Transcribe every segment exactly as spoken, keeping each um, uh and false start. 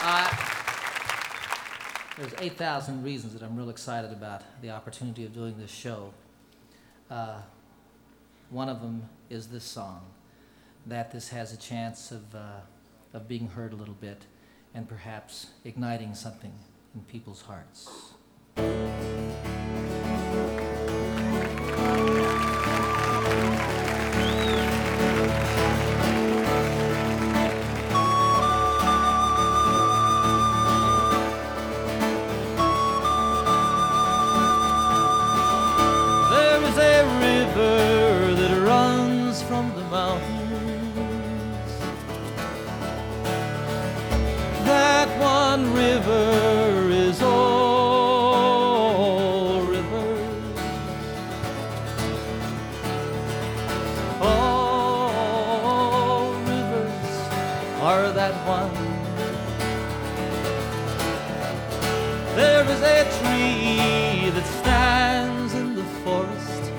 Uh, there's eight thousand reasons that I'm real excited about the opportunity of doing this show. Uh, one of them is this song, that this has a chance of, uh, of being heard a little bit and perhaps igniting something in people's hearts. From the mountains, that one river is all rivers, all rivers are that one. There is a tree that stands in the forest,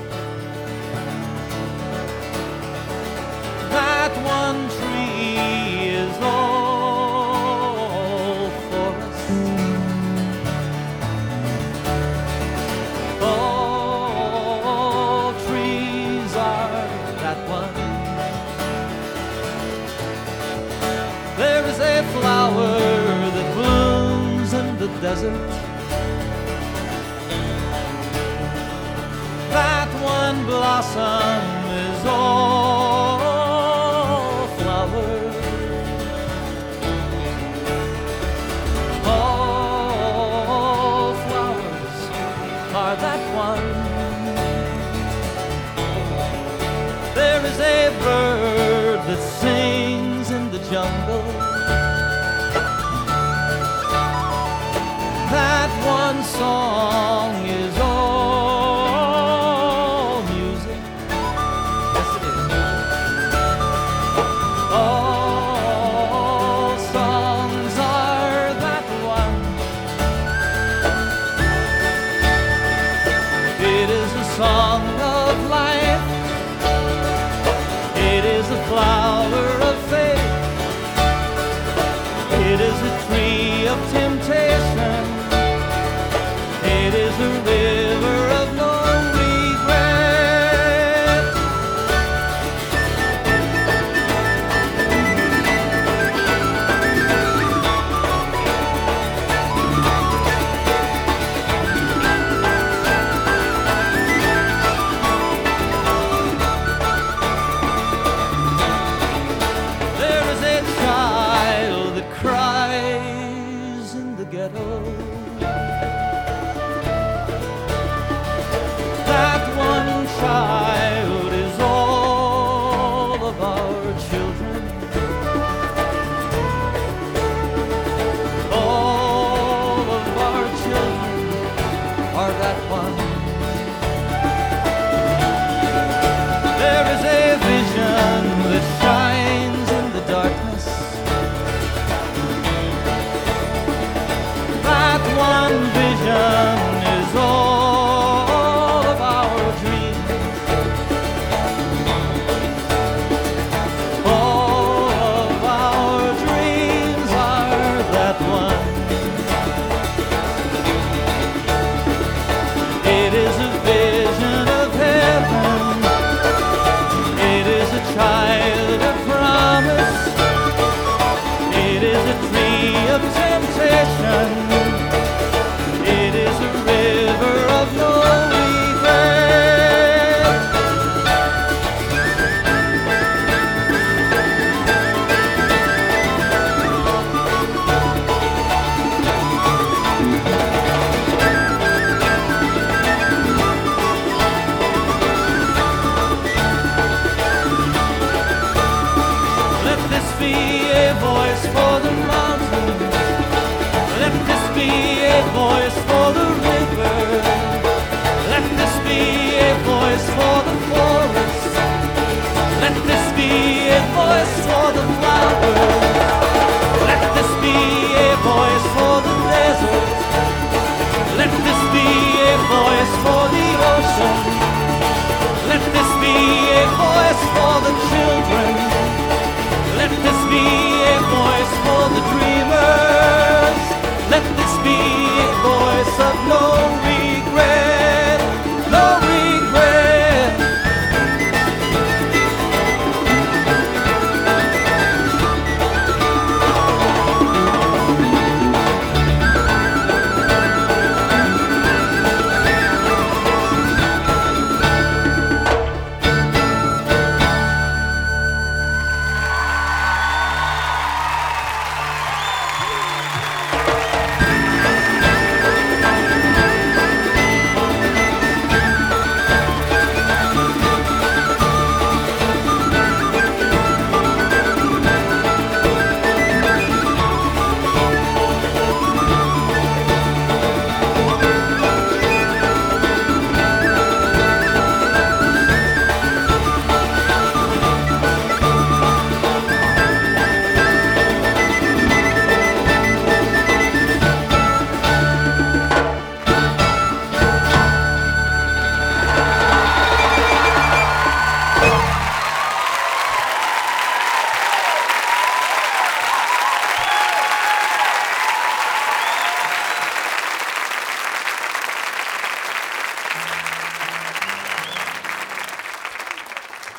that one tree is all forest. All trees are that one. There is a flower that blooms in the desert, that one blossom is all that one. There is a bird that sings in the jungle, that one song is all music. Yes, it is. All songs are that one. It is a song of life. It is a flower of faith. It is a tree of temptation. It is a river of no regret. There is a child that cries in the ghetto, child is all of our children. All of our children are that one. There is a vision that shines in the darkness, that one vision is all of our dreams. One.